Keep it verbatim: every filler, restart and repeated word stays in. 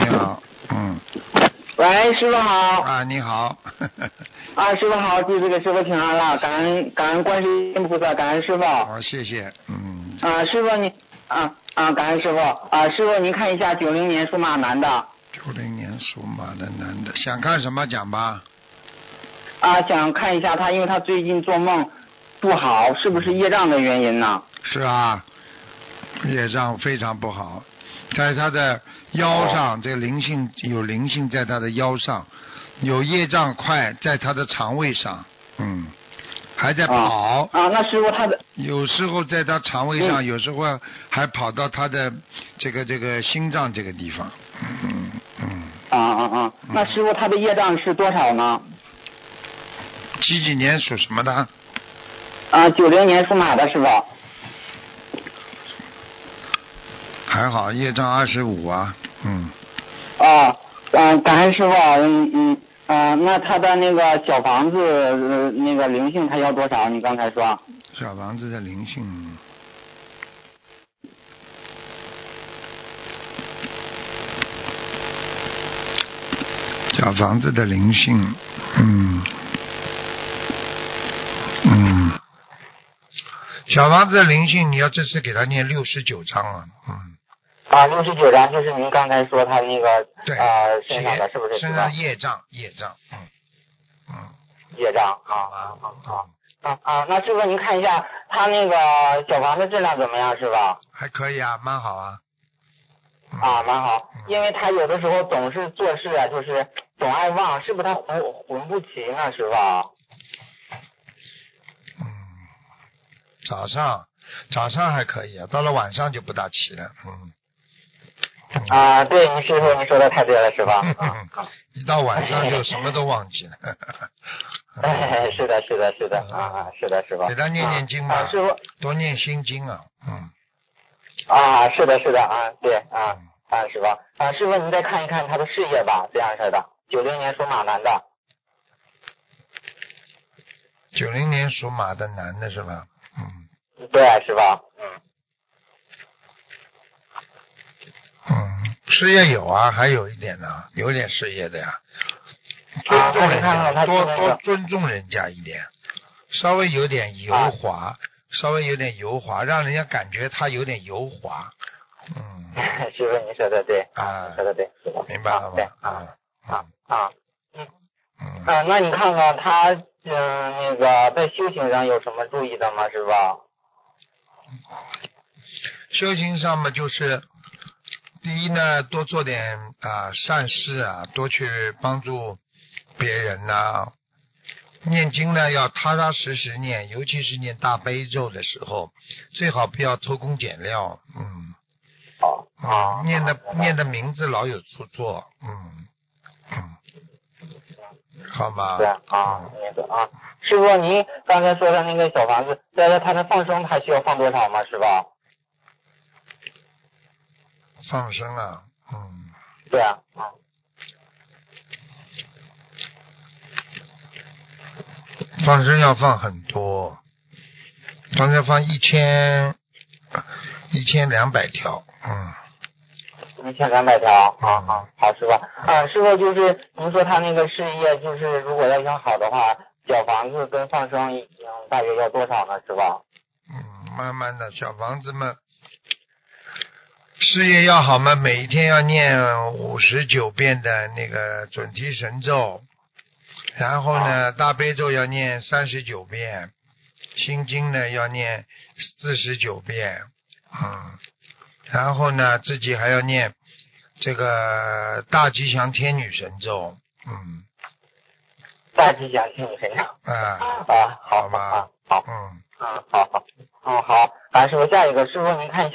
你好，嗯。 喂，师傅好。 啊，你好。 啊，师傅好，弟子给师傅请安了，感恩感恩观世音菩萨，感恩师傅。 好，谢谢，嗯。 啊，师傅你啊啊，感恩师傅啊，师傅您看一下九零年属马男的。 九零年属马的男的，想看什么讲吧？ 啊，想看一下他，因为他最近做梦不好，是不是业障的原因呢？ 是啊，业障非常不好，在他的腰上，这个灵性有灵性在他的腰上，有业障块在他的肠胃上，嗯，还在跑。 啊，啊那师傅他的有时候在他肠胃上， 嗯、 有时候还跑到他的这个这个心脏这个地方，嗯嗯。 啊啊啊！那师傅他的业障是多少呢？ 几几年属什么的？ 啊，九零年属马的师傅。 还好，业障二十五啊，嗯。 啊，嗯，感恩师傅，嗯嗯，啊，那他的那个小房子、呃、那个灵性他要多少？你刚才说。 小房子的灵性。小房子的灵性，嗯嗯，小房子的灵性，你要这次给他念六十九章啊，嗯。 啊，六十九章就是您刚才说他那个对呃身上的是不是？ 身上业障，业障，嗯嗯。 业障啊啊啊啊啊！那师傅您看一下他那个小房子质量怎么样，是吧？ 还可以啊，蛮好啊。嗯、 啊，蛮好，因为他有的时候总是做事啊，就是总爱忘，是不是他魂魂不齐呢，师傅？ 嗯，早上早上还可以啊，到了晚上就不大齐了，嗯。 啊，对，你师傅你说的太对了，是吧？ 一到晚上就什么都忘记了。 哎，是的，是的，是的，啊，是的，是吧？ 给他念念经吧， 啊、师傅多念心经啊，嗯。 啊，是的，是的，啊，对，啊啊，是吧？啊，师傅您再看一看他的事业吧，这样式的，九零年属马男的。 九零年属马的男的是吧？嗯。 对，是吧？嗯。 嗯，事业有啊，还有一点呢，有点事业的呀。尊重人家， 啊、看看多那个、 多尊重人家一点，稍微有点油滑，啊、稍微有点油滑，让人家感觉他有点油滑。嗯。 师傅，你说的对啊， 你说的对，是吧？ 明白了吗？ 啊啊啊嗯嗯啊，那你看看他嗯、呃、那个在修行上有什么注意的吗？是吧？ 修行上嘛，就是第一呢，多做点啊善事啊，多去帮助别人呐、啊。念经呢要踏踏实实念，尤其是念大悲咒的时候，最好不要偷工减料。嗯。 哦啊、嗯，念的念的名字老有出错。嗯嗯。好吗？ 对啊，那个啊，师傅，您刚才说的那个小房子，在这他的放生还需要放多少吗？是吧？ 放生啊，嗯。 对啊，啊。 放生要放很多，放生放一千一千两百条，嗯。 一千两百条，啊啊，好，师傅，啊，师傅就是您说他那个事业，就是如果要想好的话，小房子跟放生已经大约要多少呢？是吧？ 嗯，慢慢的，小房子嘛，事业要好嘛，每一天要念五十九遍的那个准提神咒，然后呢，大悲咒要念三十九遍，心经呢要念四十九遍，嗯。然后呢，自己还要念这个大吉祥天女神咒，嗯。 大吉祥天女神咒。 啊啊，好吧， 好， 嗯。 啊，好好，嗯，好，啊，师傅，下一个，师傅您看一下。